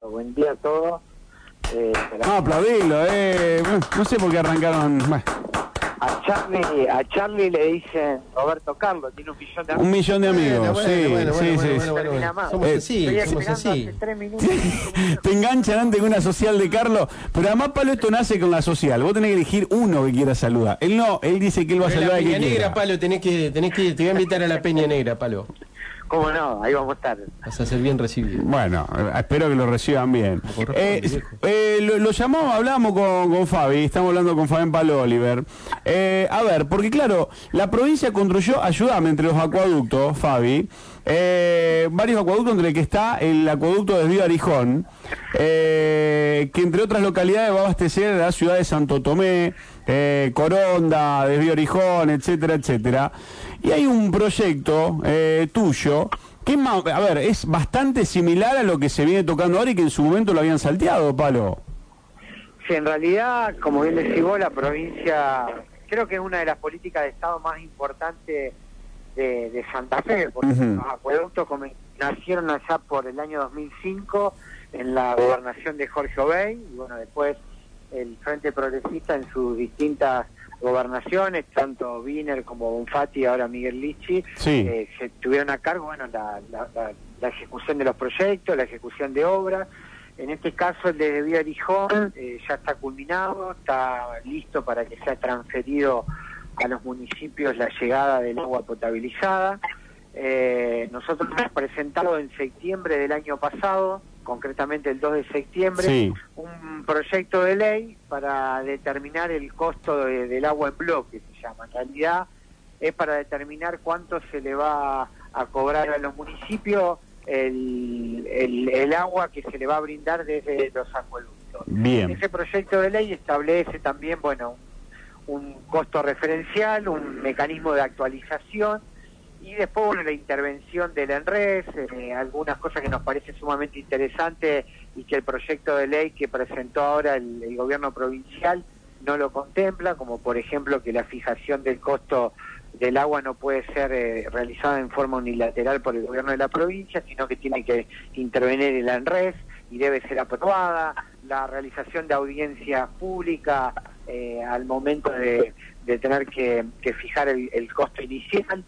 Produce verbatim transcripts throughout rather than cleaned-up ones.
Buen día a todos. Eh, No, aplaudilo, eh. No sé por qué arrancaron. Bueno. A Charlie, a Charlie le dicen Roberto Carlos, tiene un millón de amigos. Un millón de amigos, Bueno, sí, bueno, sí, bueno, sí. bueno, bueno, bueno, bueno. Somos Eh, así, Estoy somos esperando así. hace tres minutos. Te enganchan antes con una social de Carlos, pero además Palo esto nace con la social. Vos tenés que elegir uno que quiera saludar. Él no, él dice que él va a Pero saludar la a Peña quien Negra, quiera. Palo, tenés que, tenés que, te voy a invitar a la Peña Negra, Palo. ¿Cómo no? Ahí vamos a estar. Vas a ser bien recibido. Bueno, eh, espero que lo reciban bien. corresponde, Eh, viejo. eh, lo, lo llamamos, hablamos con, con Fabi, estamos hablando con Fabián Palo Oliver. Eh, a ver, porque claro, la provincia construyó, ayúdame, entre los acueductos, Fabi, eh, varios acueductos entre el que está el acueducto de Desvío Arijón, eh, que entre otras localidades va a abastecer a la ciudad de Santo Tomé, eh, Coronda, Desvío Arijón, etcétera, etcétera. Y hay un proyecto eh, tuyo que es más, a ver, es bastante similar a lo que se viene tocando ahora y que en su momento lo habían salteado, Palo. Sí, en realidad, como bien decís vos, la provincia, creo que es una de las políticas de Estado más importantes de, de Santa Fe, porque Uh-huh. los acueductos come- nacieron allá por el año dos mil cinco en la gobernación de Jorge Obey, y bueno, después el Frente Progresista en sus distintas gobernaciones, tanto Wiener como Bonfatti y ahora Miguel Lichi, Sí. eh, se tuvieron a cargo bueno la, la, la, la ejecución de los proyectos, la ejecución de obras. En este caso el de Desvío Arijón eh, ya está culminado, está listo para que sea transferido a los municipios la llegada del agua potabilizada. Eh, nosotros hemos presentado en septiembre del año pasado, concretamente el dos de septiembre, Sí. un proyecto de ley para determinar el costo de, del agua en bloque, se llama. En realidad es para determinar cuánto se le va a cobrar a los municipios el, el, el agua que se le va a brindar desde los acueductos. Bien. Ese proyecto de ley establece también, bueno, un, un costo referencial, un mecanismo de actualización, y después, bueno, la intervención del ENRES, eh, algunas cosas que nos parece sumamente interesantes y que el proyecto de ley que presentó ahora el, el gobierno provincial no lo contempla, como por ejemplo que la fijación del costo del agua no puede ser eh, realizada en forma unilateral por el gobierno de la provincia, sino que tiene que intervenir el ENRES y debe ser aprobada, la realización de audiencias públicas eh, al momento de, de tener que, que fijar el, el costo inicial.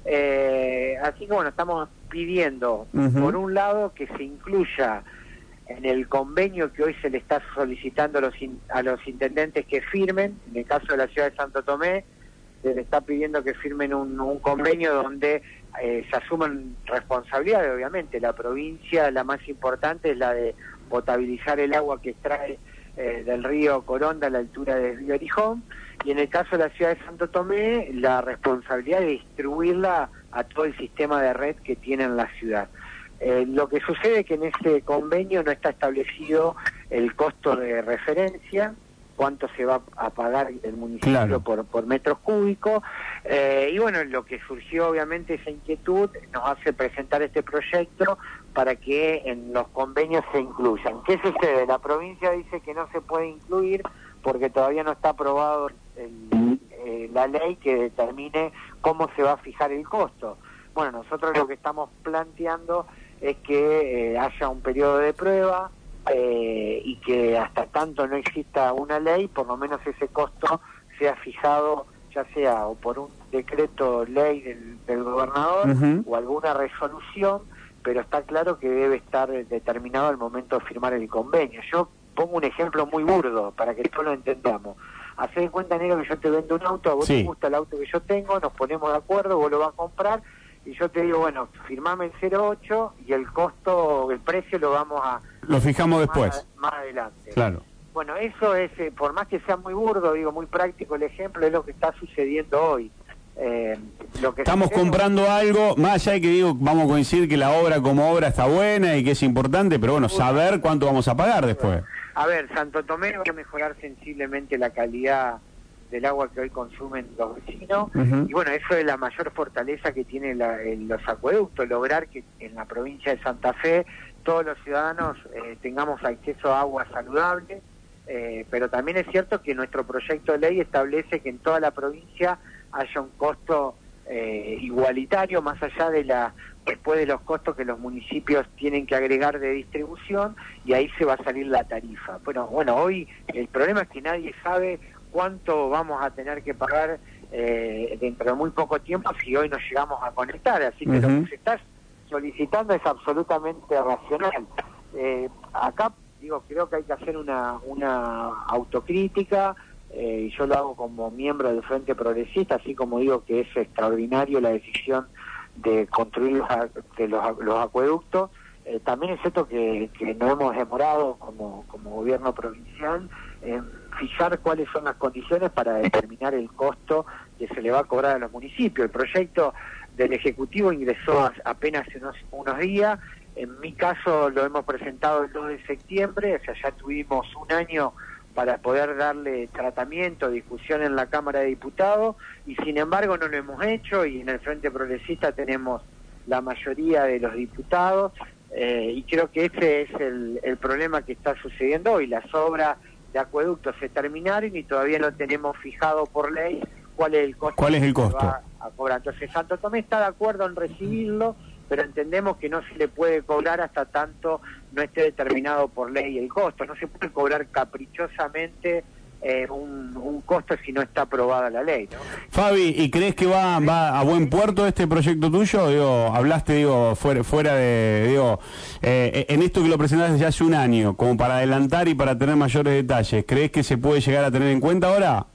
Eh, así que bueno, estamos pidiendo, Uh-huh. por un lado, que se incluya en el convenio que hoy se le está solicitando a los, in, a los intendentes que firmen, en el caso de la ciudad de Santo Tomé, se le está pidiendo que firmen un, un convenio donde eh, se asuman responsabilidades, obviamente. La provincia, la más importante, es la de potabilizar el agua que extrae eh, del río Coronda a la altura de Desvío Arijón, y en el caso de la ciudad de Santo Tomé, la responsabilidad de distribuirla a todo el sistema de red que tiene en la ciudad. Eh, lo que sucede es que en ese convenio no está establecido el costo de referencia, cuánto se va a pagar el municipio Claro. por, por metros cúbicos, eh, y bueno, lo que surgió obviamente esa inquietud nos hace presentar este proyecto para que en los convenios se incluyan. ¿Qué sucede? La provincia dice que no se puede incluir porque todavía no está aprobado el, eh, la ley que determine cómo se va a fijar el costo. Bueno, nosotros lo que estamos planteando es que eh, haya un periodo de prueba eh, y que hasta tanto no exista una ley, por lo menos ese costo sea fijado, ya sea o por un decreto ley del, del gobernador Uh-huh. o alguna resolución, pero está claro que debe estar determinado al momento de firmar el convenio. Yo pongo un ejemplo muy burdo para que todos lo entendamos. Hacé de cuenta, negro, que yo te vendo un auto, a vos Sí. te gusta el auto que yo tengo, nos ponemos de acuerdo, vos lo vas a comprar, y yo te digo, bueno, firmame el cero ocho y el costo, el precio lo vamos a... Lo fijamos después. Más, más adelante. Claro. Bueno, eso es, eh, por más que sea muy burdo, digo, muy práctico el ejemplo, es lo que está sucediendo hoy. Eh, lo que Estamos sucede- comprando algo, más allá de que digo, vamos a coincidir que la obra como obra está buena y que es importante, pero bueno, saber cuánto vamos a pagar después. A ver, Santo Tomé va a mejorar sensiblemente la calidad del agua que hoy consumen los vecinos, Uh-huh. y bueno, eso es la mayor fortaleza que tienen la, el- los acueductos, lograr que en la provincia de Santa Fe todos los ciudadanos eh, tengamos acceso a agua saludable, eh, pero también es cierto que nuestro proyecto de ley establece que en toda la provincia haya un costo eh, igualitario, más allá de la después de los costos que los municipios tienen que agregar de distribución, y ahí se va a salir la tarifa. Bueno, bueno, hoy el problema es que nadie sabe cuánto vamos a tener que pagar eh, dentro de muy poco tiempo si hoy nos llegamos a conectar, así que uh-huh. lo que se está solicitando es absolutamente racional. Eh, acá, digo, creo que hay que hacer una, una autocrítica, eh, y yo lo hago como miembro del Frente Progresista, así como digo que es extraordinario la decisión de construir los, de los, los acueductos. Eh, también es cierto que, que nos hemos demorado como, como gobierno provincial en fijar cuáles son las condiciones para determinar el costo que se le va a cobrar a los municipios. El proyecto del Ejecutivo ingresó a, apenas unos, unos días. En mi caso lo hemos presentado el dos de septiembre, o sea, ya tuvimos un año para poder darle tratamiento, discusión en la Cámara de Diputados, y sin embargo no lo hemos hecho, y en el Frente Progresista tenemos la mayoría de los diputados, eh, y creo que ese es el, el problema que está sucediendo hoy. Las obras de acueductos se terminaron y todavía no tenemos fijado por ley cuál es el costo. ¿Cuál es el que costo? se va a cobrar. Entonces Santo Tomé está de acuerdo en recibirlo, pero entendemos que no se le puede cobrar hasta tanto no esté determinado por ley el costo. No se puede cobrar caprichosamente eh, un, un costo si no está aprobada la ley, ¿no? Fabi, ¿y crees que va, va a buen puerto este proyecto tuyo? Digo, hablaste, digo, fuera, fuera de, digo, eh, en esto que lo presentaste ya hace un año, como para adelantar y para tener mayores detalles, ¿crees que se puede llegar a tener en cuenta ahora?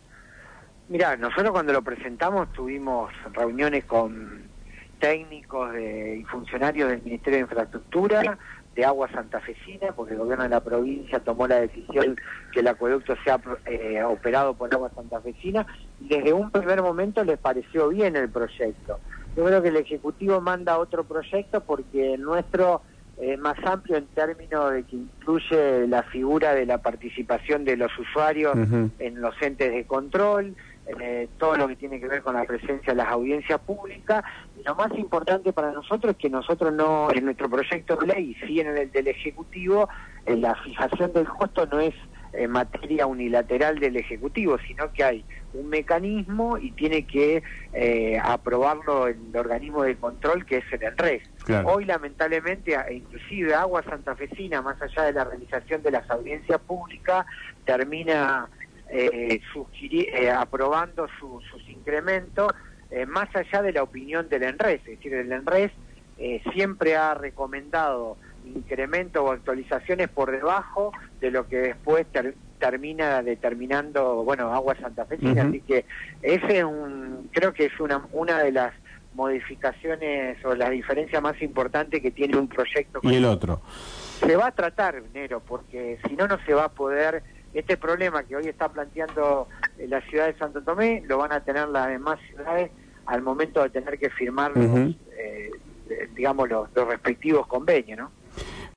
Mirá, nosotros cuando lo presentamos tuvimos reuniones con técnicos de, y funcionarios del Ministerio de Infraestructura, de Agua Santafesina, porque el gobierno de la provincia tomó la decisión que el acueducto sea eh, operado por Agua Santafesina, y desde un primer momento les pareció bien el proyecto. Yo creo que el Ejecutivo manda otro proyecto porque el nuestro es eh, más amplio en términos de que incluye la figura de la participación de los usuarios uh-huh. en los entes de control, Eh, todo lo que tiene que ver con la presencia de las audiencias públicas. Y lo más importante para nosotros es que nosotros no, en nuestro proyecto de ley, sí en el del Ejecutivo, eh, la fijación del costo no es eh, materia unilateral del Ejecutivo, sino que hay un mecanismo y tiene que eh, aprobarlo el organismo de control, que es el ENRES. Claro. Hoy lamentablemente, inclusive Agua Santafesina, más allá de la realización de las audiencias públicas, termina Eh, sugirir, eh, aprobando su, sus incrementos, eh, más allá de la opinión del ENRES. Es decir, el ENRES eh, siempre ha recomendado incrementos o actualizaciones por debajo de lo que después ter, termina determinando, bueno, Agua Santafesina. Uh-huh. Así que ese es un, creo que es una, una de las modificaciones o la diferencia más importante que tiene un proyecto. Y el otro. Se va a tratar, Nero, porque si no, no se va a poder. Este problema que hoy está planteando la ciudad de Santo Tomé lo van a tener las demás ciudades al momento de tener que firmar uh-huh. los, eh, digamos, los, los respectivos convenios, ¿no?